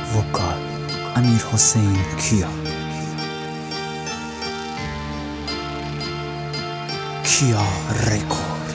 وکال امیر حسین کیا رکورد.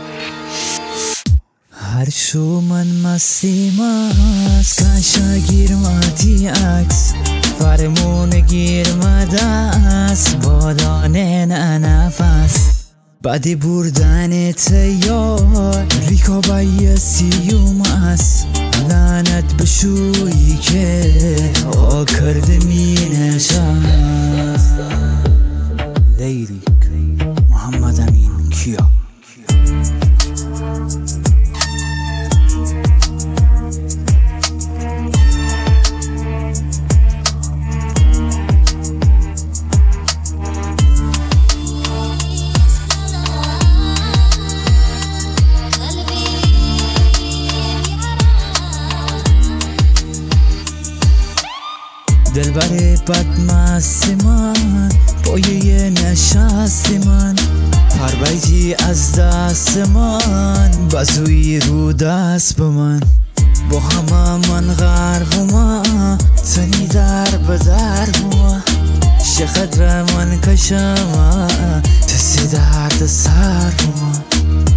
هر شو من مسیماس کاشا گیرماتی عکس فرمون گیرماده است بادانه نفس بعد بردن تیار ریکابای سیوم است لعنت به شویی که کرده می نشست. لیریک محمد امین کیا. دلبر بدمست من پایه نشست من هر بیتی از دست من بازوی رو دست به من با همه من غرب و من تنی در به در و من چقدر من کشم تسی درد سر و من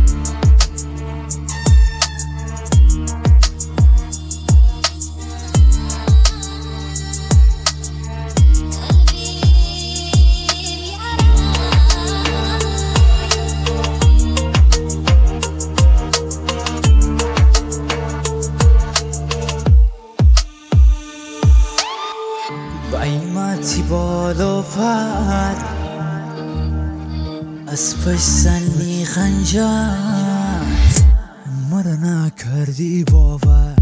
قیمتی بالا پر از پشت سنی خنجر مرا نکردی باور